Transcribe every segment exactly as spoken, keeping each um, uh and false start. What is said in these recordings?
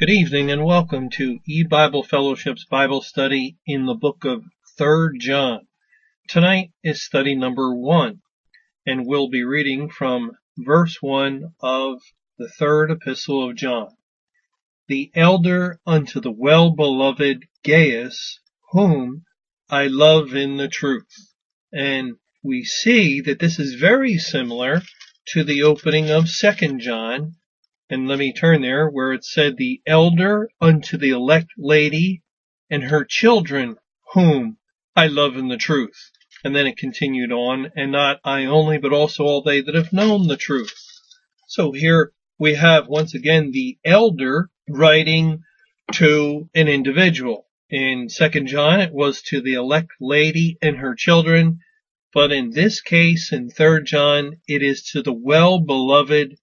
Good evening and welcome to E-Bible Fellowship's Bible study in the book of Third John. Tonight is study number one, and we'll be reading from verse one of the third epistle of John. The elder unto the well-beloved Gaius, whom I love in the truth. And we see that this is very similar to the opening of Second John. And let me turn there where it said, the elder unto the elect lady and her children, whom I love in the truth. And then it continued on, and not I only, but also all they that have known the truth. So here we have once again the elder writing to an individual. In Second John, it was to the elect lady and her children. But in this case, in Third John, it is to the well-beloved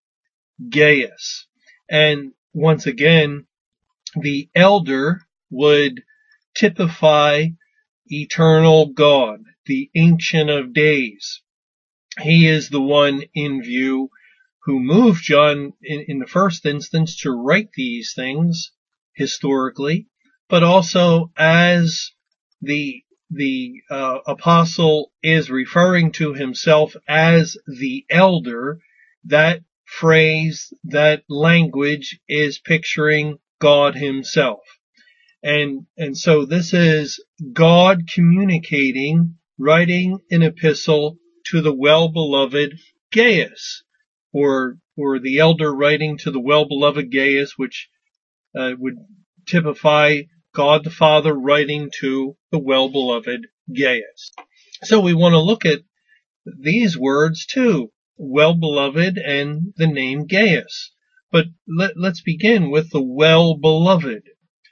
Gaius. And once again, the elder would typify eternal God, the Ancient of Days. He is the one in view who moved John in, in the first instance to write these things historically, but also as the the uh, apostle is referring to himself as the elder, that phrase, that language is picturing God himself. And, and so this is God communicating, writing an epistle to the well-beloved Gaius, or, or the elder writing to the well-beloved Gaius, which uh, would typify God the Father writing to the well-beloved Gaius. So we want to look at these words too, well-beloved and the name Gaius. But let, let's begin with the well-beloved.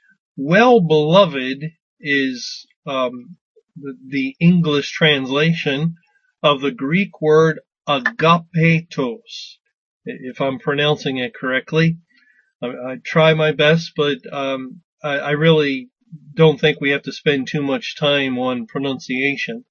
Well-beloved is um, the, the English translation of the Greek word agapetos. If I'm pronouncing it correctly, I, I try my best, but um, I, I really don't think we have to spend too much time on pronunciation.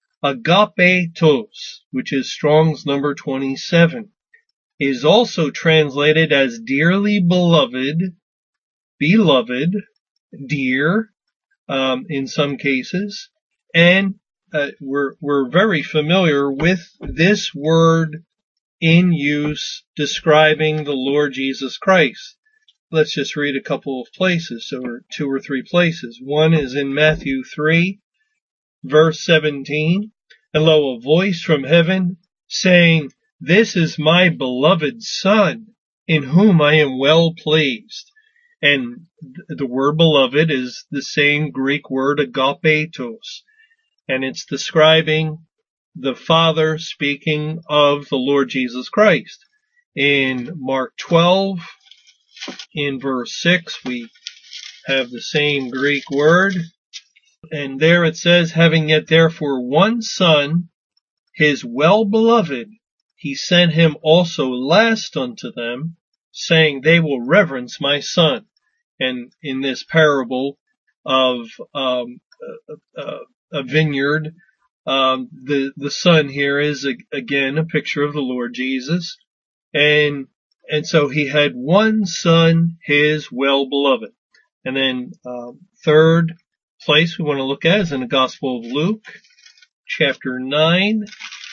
Agapetos, which is Strong's number twenty-seven, is also translated as dearly beloved, beloved, dear, um, in some cases. And uh, we're, we're very familiar with this word in use describing the Lord Jesus Christ. Let's just read a couple of places, or two or three places. One is in Matthew three, verse seventeen. And lo, a voice from heaven saying, This is my beloved Son, in whom I am well pleased. And the word beloved is the same Greek word agapetos. And it's describing the Father speaking of the Lord Jesus Christ. In Mark twelve, in verse six, we have the same Greek word. And there it says, having yet therefore one son, his well-beloved, he sent him also last unto them, saying, they will reverence my son. And in this parable of um, a, a, a vineyard, um, the, the son here is, a, again, a picture of the Lord Jesus. And, and so he had one son, his well-beloved. And then um, third place we want to look at is in the Gospel of Luke, chapter nine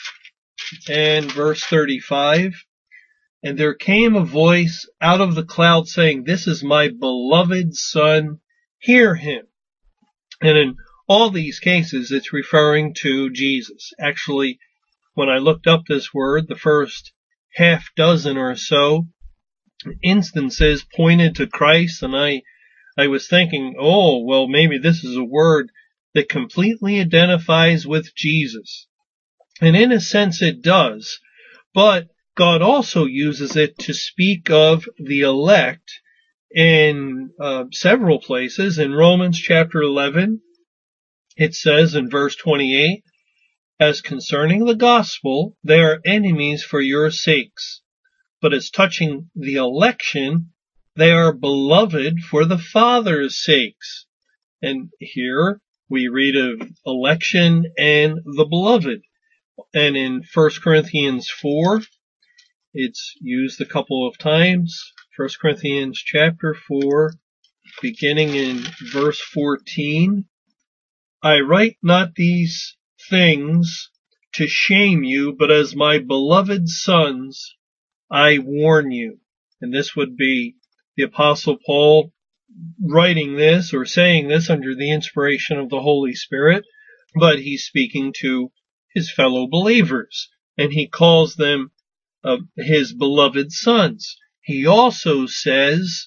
and verse thirty-five. And there came a voice out of the cloud saying, This is my beloved Son, hear him. And in all these cases, it's referring to Jesus. Actually, when I looked up this word, the first half dozen or so instances pointed to Christ, and I I was thinking, oh, well, maybe this is a word that completely identifies with Jesus. And in a sense it does, but God also uses it to speak of the elect in uh, several places. In Romans chapter eleven, it says in verse twenty-eight, As concerning the gospel, they are enemies for your sakes, but as touching the election, they are beloved for the Father's sakes. And here we read of election and the beloved. And in First Corinthians four, it's used a couple of times. First Corinthians chapter four beginning in verse fourteen. I write not these things to shame you, but as my beloved sons, I warn you. And this would be the Apostle Paul writing this or saying this under the inspiration of the Holy Spirit, but he's speaking to his fellow believers, and he calls them uh, his beloved sons. He also says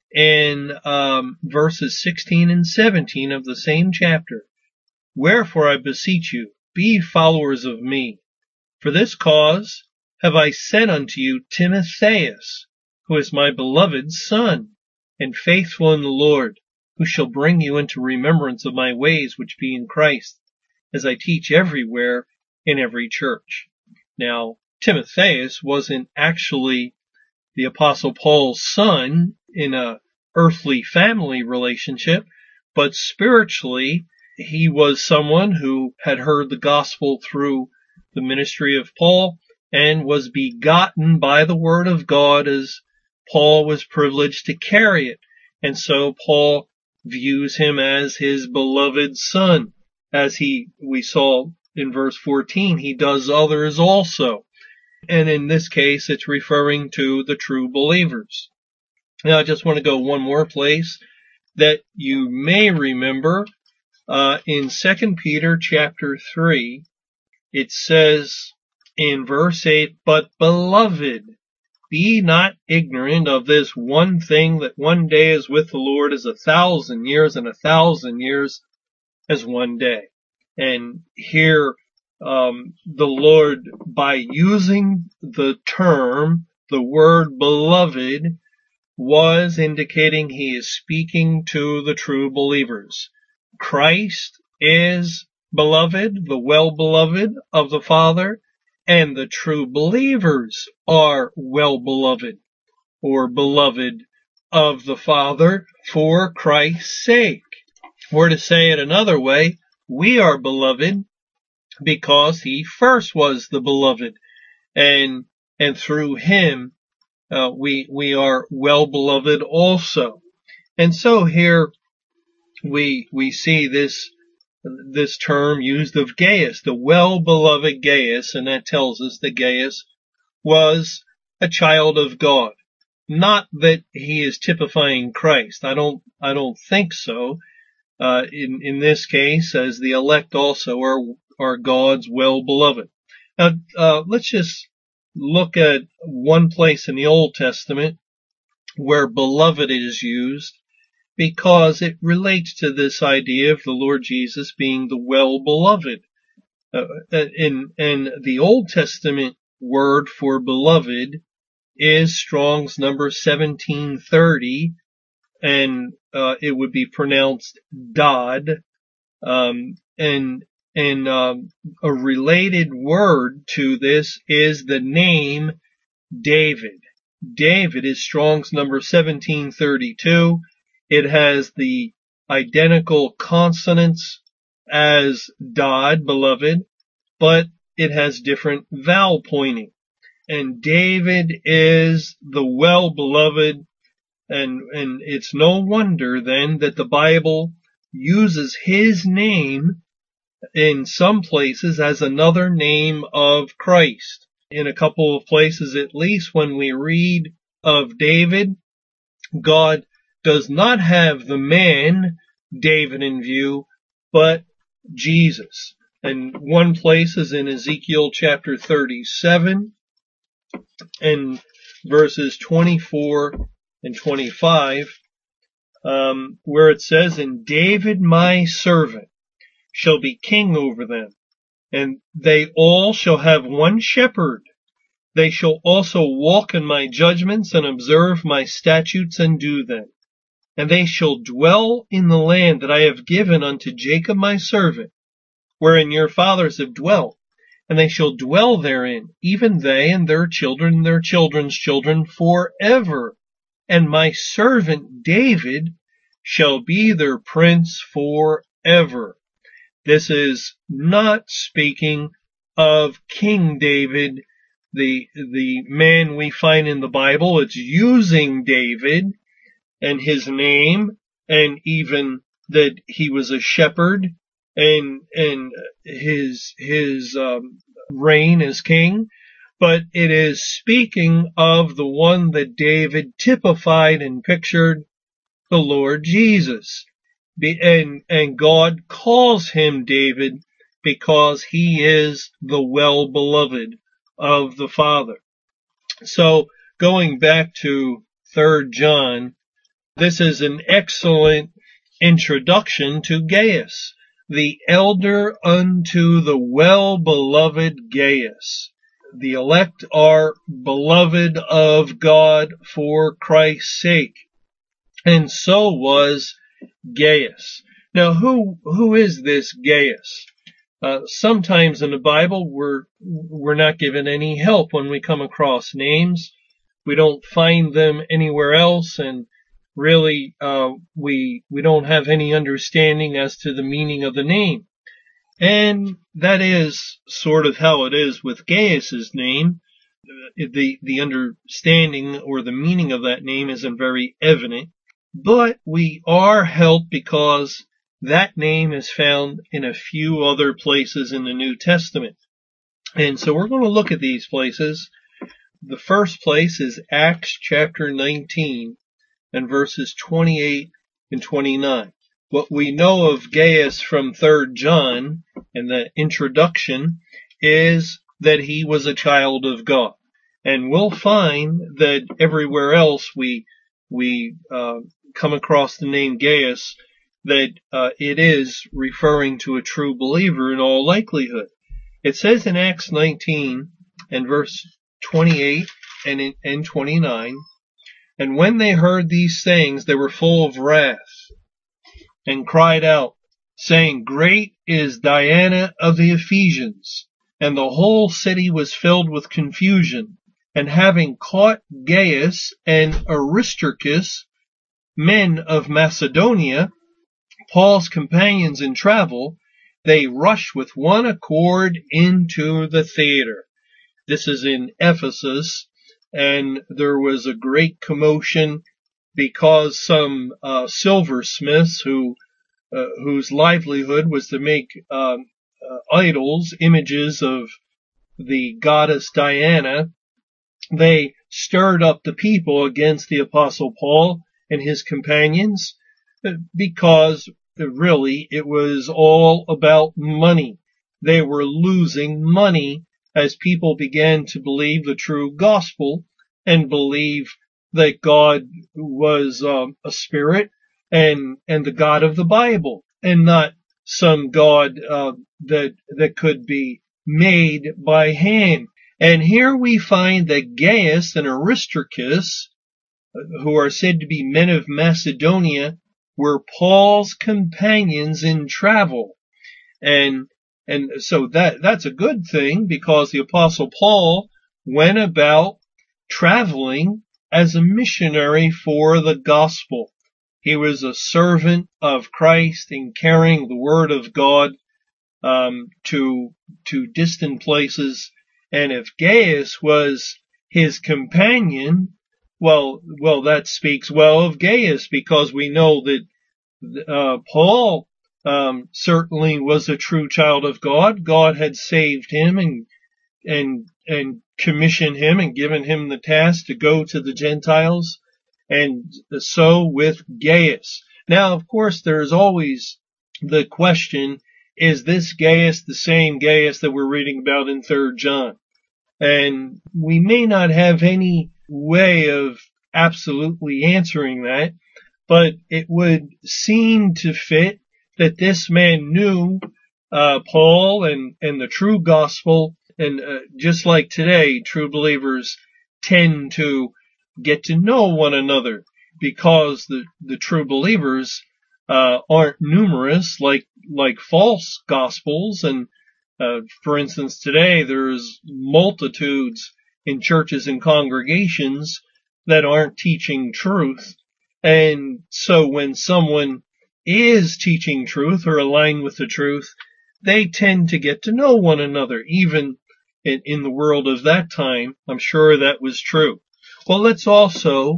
in um, verses sixteen and seventeen of the same chapter, wherefore I beseech you, be followers of me. For this cause have I sent unto you Timotheus, who is my beloved son, and faithful in the Lord, who shall bring you into remembrance of my ways which be in Christ, as I teach everywhere in every church. Now, Timotheus wasn't actually the Apostle Paul's son in a earthly family relationship, but spiritually, he was someone who had heard the gospel through the ministry of Paul and was begotten by the word of God as Paul was privileged to carry it. And so Paul views him as his beloved son. As he, we saw in verse fourteen, he does others also. And in this case, it's referring to the true believers. Now, I just want to go one more place that you may remember. Uh, in Second Peter chapter three, it says in verse eight, but beloved, be not ignorant of this one thing, that one day is with the Lord as a thousand years, and a thousand years as one day. And here, um, the Lord, by using the term, the word beloved, was indicating he is speaking to the true believers. Christ is beloved, the well-beloved of the Father, and the true believers are well-beloved or beloved of the Father for Christ's sake. Or to say it another way, we are beloved because he first was the beloved, and and through him uh, we we are well-beloved also. And so here we we see this this term used of Gaius, the well-beloved Gaius, and that tells us that Gaius was a child of God. Not that he is typifying Christ. I don't I don't think so. Uh, in in this case, as the elect also are are God's well-beloved. Now, uh, let's just look at one place in the Old Testament where beloved is used, because it relates to this idea of the Lord Jesus being the well-beloved. Uh, in, in the Old Testament word for beloved is Strong's number seventeen thirty, and uh, it would be pronounced Dod. Um, and and um, a related word to this is the name David. David is Strong's number seventeen thirty-two. It has the identical consonants as Dod, beloved, but it has different vowel pointing. And David is the well-beloved, and, and it's no wonder then that the Bible uses his name in some places as another name of Christ. In a couple of places, at least, when we read of David, God does not have the man David in view, but Jesus. And one place is in Ezekiel chapter thirty-seven and verses twenty-four and twenty-five, um, where it says, and David my servant shall be king over them, and they all shall have one shepherd. They shall also walk in my judgments and observe my statutes and do them. And they shall dwell in the land that I have given unto Jacob my servant, wherein your fathers have dwelt. And they shall dwell therein, even they and their children and their children's children forever. And my servant David shall be their prince forever. This is not speaking of King David, the the man we find in the Bible. It's using David and his name and even that he was a shepherd, and and his his um, reign as king, but it is speaking of the one that David typified and pictured, the Lord Jesus. Be, and and God calls him David because he is the well-beloved of the Father. So going back to Third John, this is an excellent introduction to Gaius, the elder unto the well-beloved Gaius. The elect are beloved of God for Christ's sake, and so was Gaius. Now, who who is this Gaius? Uh, sometimes in the Bible, we're we're not given any help when we come across names. We don't find them anywhere else, and really, uh, we we don't have any understanding as to the meaning of the name. And that is sort of how it is with Gaius's name. The the understanding or the meaning of that name isn't very evident, but we are helped because that name is found in a few other places in the New Testament. And so we're going to look at these places. The first place is Acts chapter nineteen and verses twenty-eight and twenty-nine. What we know of Gaius from Third John in the introduction is that he was a child of God. And we'll find that everywhere else we we uh, come across the name Gaius, that uh, it is referring to a true believer in all likelihood. It says in Acts nineteen and verse twenty-eight and, in, and twenty-nine, and when they heard these things, they were full of wrath and cried out, saying, Great is Diana of the Ephesians. And the whole city was filled with confusion. And having caught Gaius and Aristarchus, men of Macedonia, Paul's companions in travel, they rushed with one accord into the theater. This is in Ephesus, and there was a great commotion because some uh, silversmiths who uh, whose livelihood was to make um, uh, idols, images of the goddess Diana, they stirred up the people against the Apostle Paul and his companions because really it was all about money. They were losing money as people began to believe the true gospel and believe that God was um, a spirit and and the God of the Bible, and not some God uh, that that could be made by hand. And here we find that Gaius and Aristarchus, who are said to be men of Macedonia, were Paul's companions in travel. And and so that that's a good thing, because the Apostle Paul went about traveling as a missionary for the gospel. He was a servant of Christ in carrying the word of God um, to to distant places. And if Gaius was his companion, well, well, that speaks well of Gaius, because we know that uh, Paul um, certainly was a true child of God. God had saved him and and and commissioned him and given him the task to go to the Gentiles, and so with Gaius. Now, of course, there's always the question, is this Gaius the same Gaius that we're reading about in Third John? And we may not have any way of absolutely answering that, but it would seem to fit that this man knew uh, Paul and, and the true gospel. And uh, just like today, true believers tend to get to know one another, because the, the true believers uh, aren't numerous like like false gospels. And uh, for instance, today there's multitudes in churches and congregations that aren't teaching truth. And so when someone is teaching truth or aligned with the truth, they tend to get to know one another. Even in, in the world of that time, I'm sure that was true. Well, let's also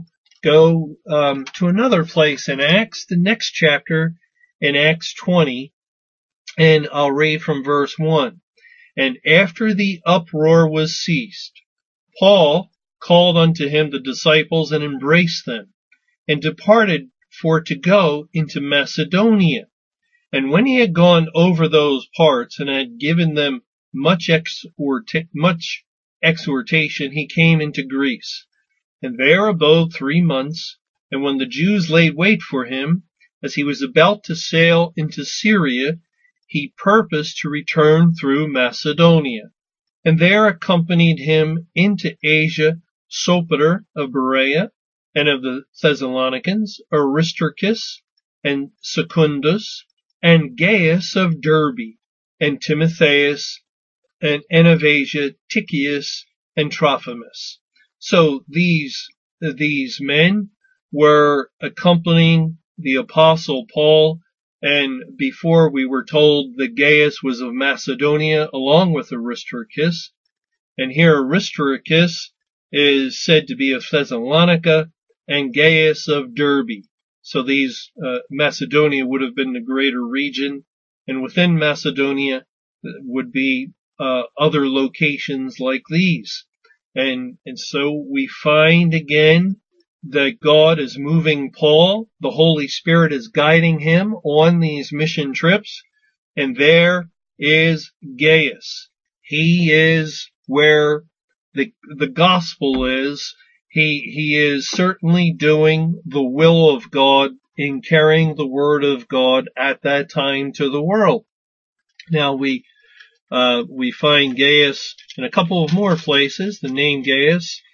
go um, to another place in Acts, the next chapter in Acts twenty, and I'll read from verse one. And after the uproar was ceased, Paul called unto him the disciples and embraced them, and departed for to go into Macedonia. And when he had gone over those parts and had given them much exhorta- much exhortation, he came into Greece, and there abode three months. And when the Jews laid wait for him, as he was about to sail into Syria, he purposed to return through Macedonia. And there accompanied him into Asia Sopater of Berea, and of the Thessalonians, Aristarchus, and Secundus, and Gaius of Derbe, and Timotheus, and of Asia Tychicus, and Trophimus. So these, these men were accompanying the apostle Paul, and before we were told that Gaius was of Macedonia along with Aristarchus, and here Aristarchus is said to be of Thessalonica, and Gaius of Derbe. So these, uh, Macedonia would have been the greater region, and within Macedonia would be uh, other locations like these. And, and so we find again that God is moving Paul. The Holy Spirit is guiding him on these mission trips. And there is Gaius. He is where the, the gospel is. He, he is certainly doing the will of God in carrying the word of God at that time to the world. Now we, uh, we find Gaius in a couple of more places, the name Gaius,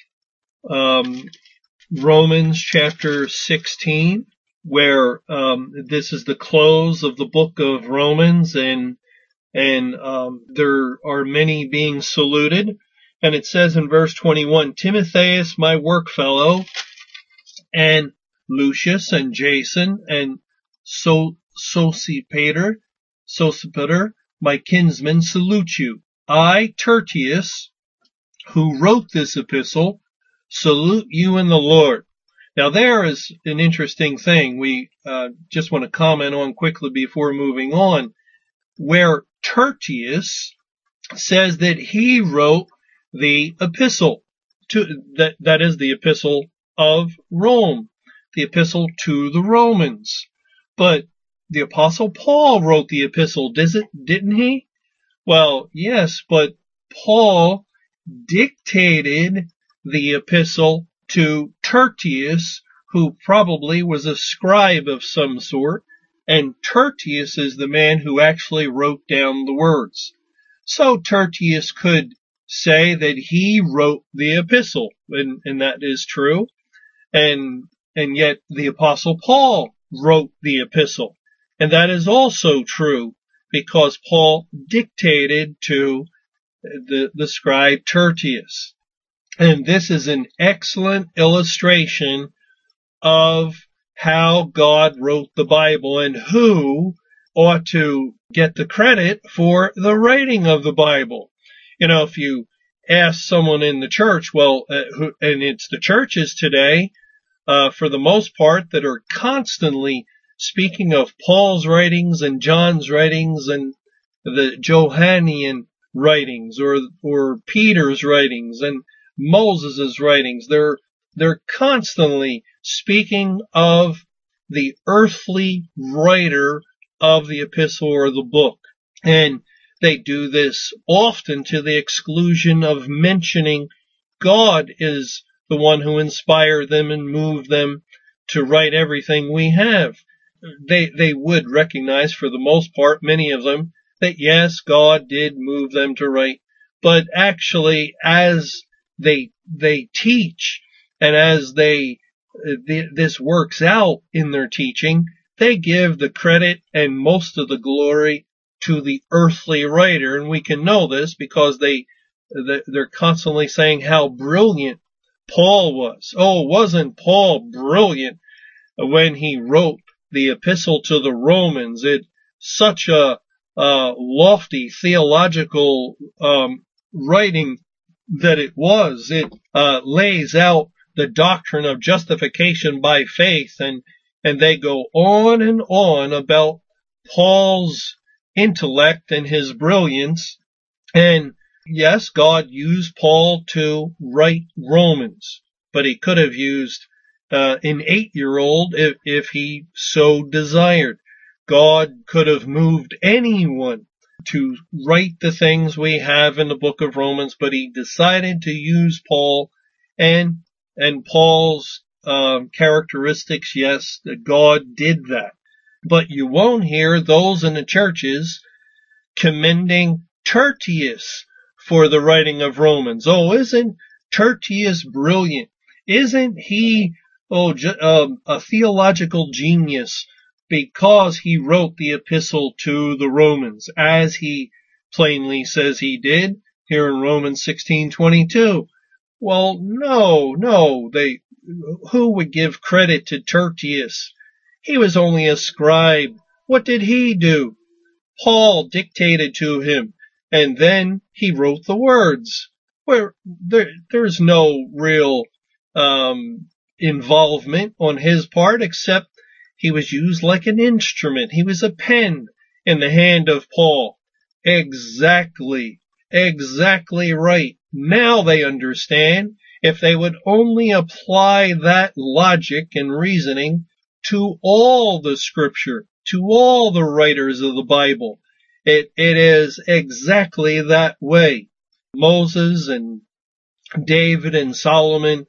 um, Romans chapter sixteen, where, um, this is the close of the book of Romans, and, and, um, there are many being saluted. And it says in verse twenty-one, Timotheus, my workfellow, and Lucius and Jason and so Sosipater, Sosipater, my kinsmen, salute you. I, Tertius, who wrote this epistle, salute you in the Lord. Now there is an interesting thing we uh, just want to comment on quickly before moving on, where Tertius says that he wrote the epistle to that that is the epistle of Rome, the epistle to the Romans. But the apostle Paul wrote the epistle, does it, didn't he? Well, yes, but Paul dictated the epistle to Tertius, who probably was a scribe of some sort, and Tertius is the man who actually wrote down the words. So Tertius could say that he wrote the epistle, and, and that is true. And, and yet the apostle Paul wrote the epistle. And that is also true because Paul dictated to the, the scribe Tertius. And this is an excellent illustration of how God wrote the Bible and who ought to get the credit for the writing of the Bible. You know, if you ask someone in the church, well, uh, who, and it's the churches today, uh, for the most part, that are constantly speaking of Paul's writings and John's writings and the Johannine writings or, or Peter's writings and Moses' writings. They're, they're constantly speaking of the earthly writer of the epistle or the book. And they do this often to the exclusion of mentioning God is the one who inspired them and moved them to write everything we have. They, they would recognize for the most part, many of them, that yes, God did move them to write, but actually as they, they teach and as they, th- this works out in their teaching, they give the credit and most of the glory to the earthly writer. And we can know this because they, they're constantly saying how brilliant Paul was. Oh, wasn't Paul brilliant when he wrote the epistle to the Romans? It such a, uh, lofty theological, um, writing that it was. It, uh, lays out the doctrine of justification by faith, and, and they go on and on about Paul's intellect and his brilliance. And yes, God used Paul to write Romans, but he could have used uh, an eight-year-old if, if he so desired. God could have moved anyone to write the things we have in the book of Romans, but he decided to use Paul, and and Paul's um, characteristics. Yes, that God did that. But you won't hear those in the churches commending Tertius for the writing of Romans. Oh, isn't Tertius brilliant? Isn't he oh ju- um, a theological genius because he wrote the epistle to the Romans, as he plainly says he did here in Romans sixteen twenty-two? Well, no, no, they, who would give credit to Tertius? He was only a scribe. What did he do? Paul dictated to him, and then he wrote the words. Where there, there's no real um, involvement on his part, except he was used like an instrument. He was a pen in the hand of Paul. Exactly, exactly right. Now they understand. If they would only apply that logic and reasoning to all the scripture, to all the writers of the Bible, it, it is exactly that way. Moses and David and Solomon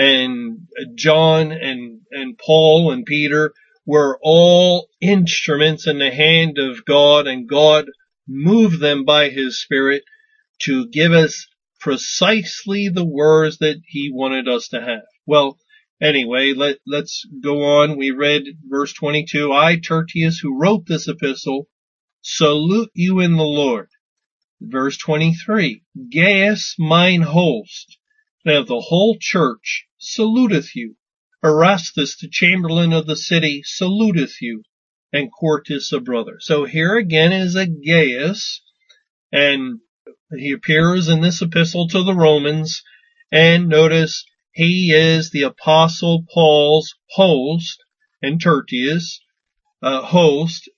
and John and, and Paul and Peter were all instruments in the hand of God, and God moved them by his Spirit to give us precisely the words that he wanted us to have. Well, anyway, let, let's go on. We read verse twenty-two. I, Tertius, who wrote this epistle, salute you in the Lord. Verse twenty-three. Gaius, mine host, and of the whole church, saluteth you. Erastus, the chamberlain of the city, saluteth you, and Quartus, a brother. So here again is a Gaius, and he appears in this epistle to the Romans, and notice he is the Apostle Paul's host, and Tertius, uh, host,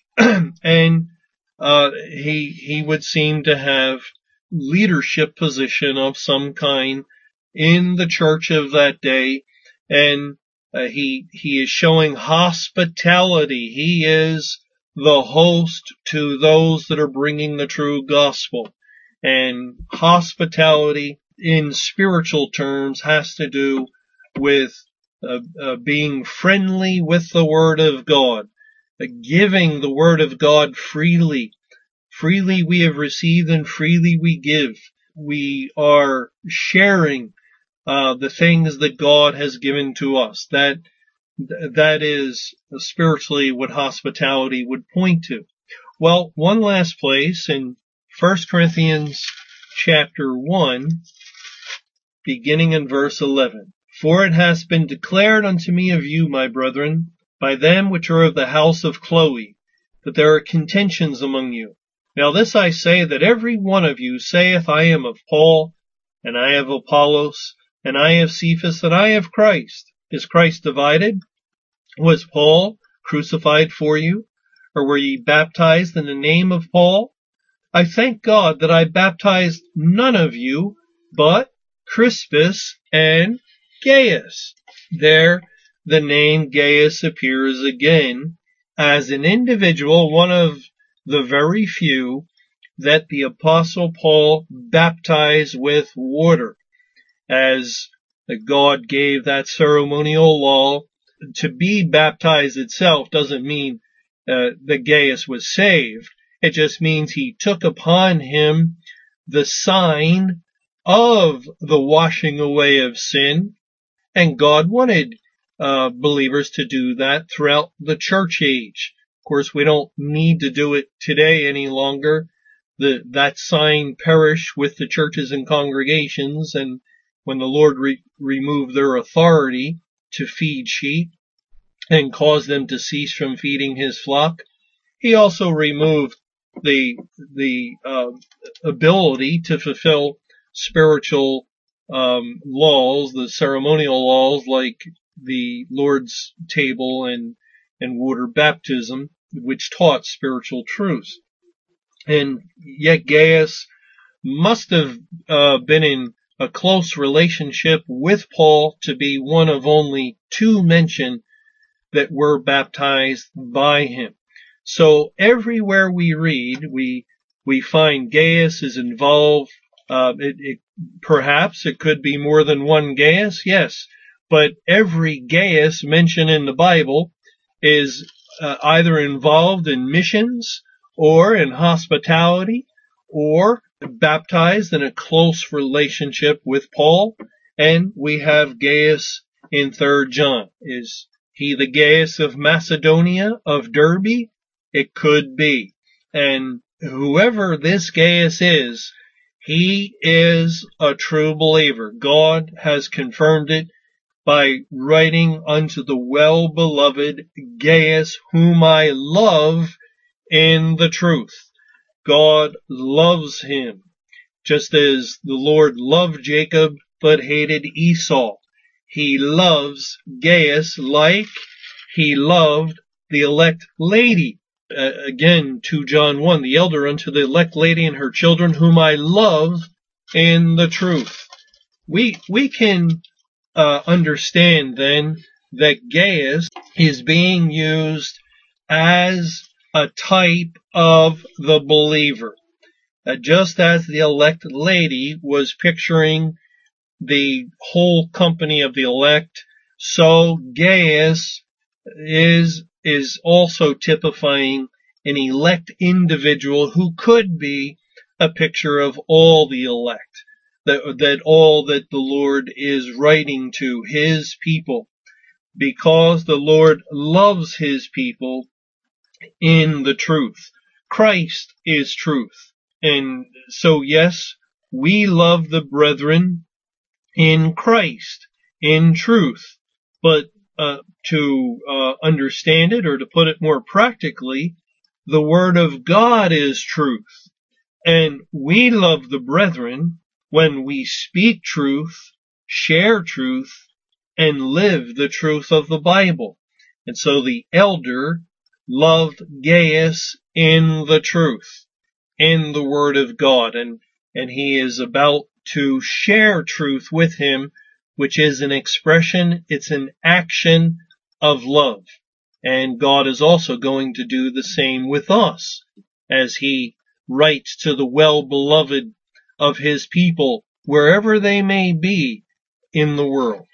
and uh, he he would seem to have leadership position of some kind in the church of that day, and uh, he he is showing hospitality. He is the host to those that are bringing the true gospel. And hospitality in spiritual terms has to do with uh, uh, being friendly with the Word of God, uh, giving the Word of God freely. Freely we have received and freely we give. We are sharing uh, the things that God has given to us. That that is spiritually what hospitality would point to. Well, one last place in First Corinthians chapter one, beginning in verse eleven. For it has been declared unto me of you, my brethren, by them which are of the house of Chloe, that there are contentions among you. Now this I say, that every one of you saith, I am of Paul, and I of Apollos, and I of Cephas, and I of Christ. Is Christ divided? Was Paul crucified for you? Or were ye baptized in the name of Paul? I thank God that I baptized none of you, but Crispus and Gaius. There, the name Gaius appears again as an individual, one of the very few that the Apostle Paul baptized with water, as God gave that ceremonial law. To be baptized itself doesn't mean uh, that Gaius was saved. It just means he took upon him the sign of the washing away of sin, and God wanted uh, believers to do that throughout the church age. Of course, we don't need to do it today any longer. The, that sign perished with the churches and congregations, and when the Lord re- removed their authority to feed sheep and caused them to cease from feeding his flock, he also removed the the uh, ability to fulfill spiritual um, laws, the ceremonial laws like the Lord's table and, and water baptism, which taught spiritual truths. And yet Gaius must have uh, been in a close relationship with Paul to be one of only two mentioned that were baptized by him. So everywhere we read, we we find Gaius is involved. Uh, it, it, perhaps it could be more than one Gaius, yes, but every Gaius mentioned in the Bible is uh, either involved in missions or in hospitality or baptized in a close relationship with Paul. And we have Gaius in Third John. Is he the Gaius of Macedonia, of Derbe? It could be. And whoever this Gaius is, he is a true believer. God has confirmed it by writing unto the well-beloved Gaius, whom I love in the truth. God loves him, just as the Lord loved Jacob but hated Esau. He loves Gaius like he loved the elect lady. Uh, again, Second John one, the elder unto the elect lady and her children, whom I love in the truth. We, we can uh, understand then that Gaius is being used as a type of the believer. Uh, just as the elect lady was picturing the whole company of the elect, so Gaius is is also typifying an elect individual who could be a picture of all the elect, that, that all that the Lord is writing to his people, because the Lord loves his people in the truth. Christ is truth. And so, yes, we love the brethren in Christ, in truth. But uh, to uh, understand it, or to put it more practically, the Word of God is truth. And we love the brethren when we speak truth, share truth, and live the truth of the Bible. And so the elder loved Gaius in the truth, in the Word of God, and, and he is about to share truth with him, which is an expression, it's an action of love. And God is also going to do the same with us, as he writes to the well-beloved of his people, wherever they may be in the world.